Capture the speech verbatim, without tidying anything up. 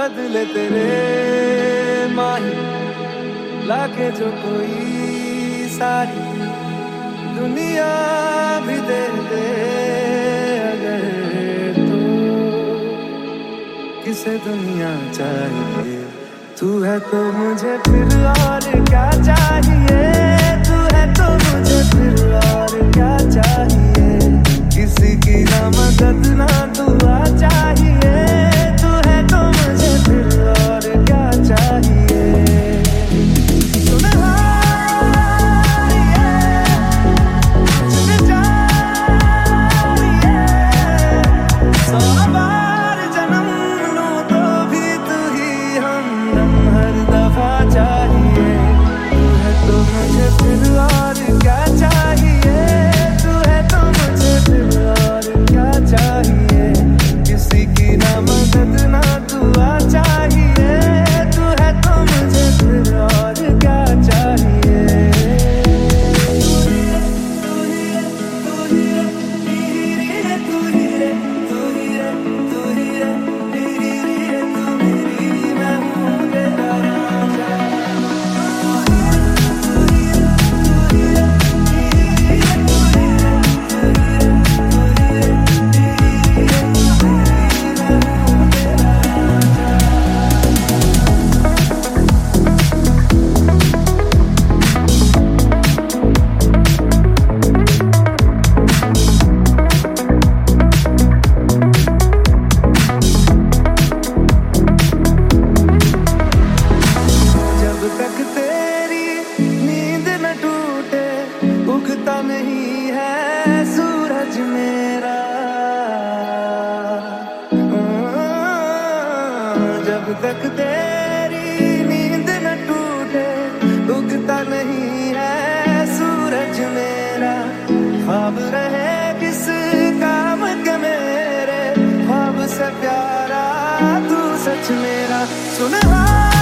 बदले तेरे माही लाके जो कोई सारी दुनिया भी दे दे अगर तो किसे दुनिया चाहिए। तू है तो मुझे फिर और क्या चाहिए, तू है तो मुझे फिर और क्या चाहिए। किसी की ना मदद ना दुआ चाहिए, तू है तो मुझे फिर और क्या चाहिए। नहीं है सूरज मेरा जब तक तेरी नींद न टूटे, उगता नहीं है सूरज मेरा। ख्वाब रहे किस काम के मेरे, ख्वाब से प्यारा तू सच मेरा। सुन